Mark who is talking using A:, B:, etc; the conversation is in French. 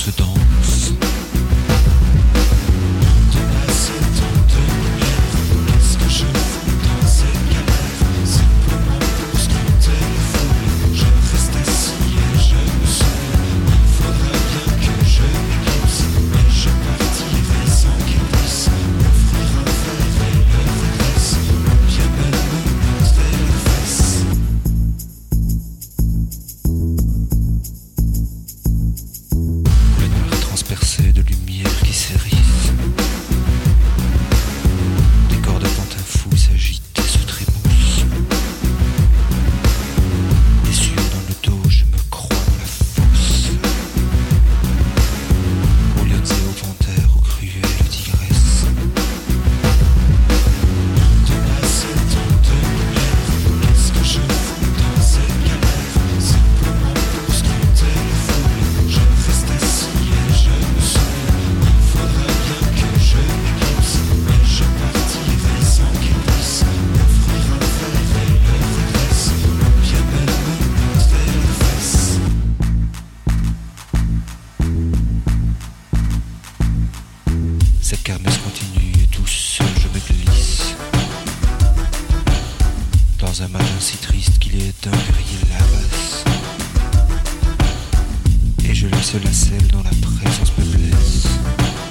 A: se danse. De passer tant de lumière, qu'est-ce que je fous dans cette galère? Simplement pour scruter les foules, je reste assis et je me saoule. Il faudrait bien que je m'éclipse, mais je partirai sans qu'il puisse m'offrir un verre et le redresse, ou bien même me montrer les fesses. Le noir transpercé de lumière qui s'érisse. Des corps de pantin fou s'agitent et se trémoussent. Déçu dans le dos, je me crois dans la fosse. Aux lions et aux panthères, aux cruelles tigresses. De passer tant de lumière, qu'est-ce que je fous dans cette galère? Simplement pour scruter les foules, je reste assis et je me saoule. Il faudrait bien que je m'éclipse, mais je partirai sans qu'il puisse m'offrir un verre et le redresse, ou bien même me montrer les fesses. Cette kermesse continue et tout seul je me glisse dans un matin si triste qu'il est d'un gris lavasse. Et je laisse la selle dont la présence me blesse.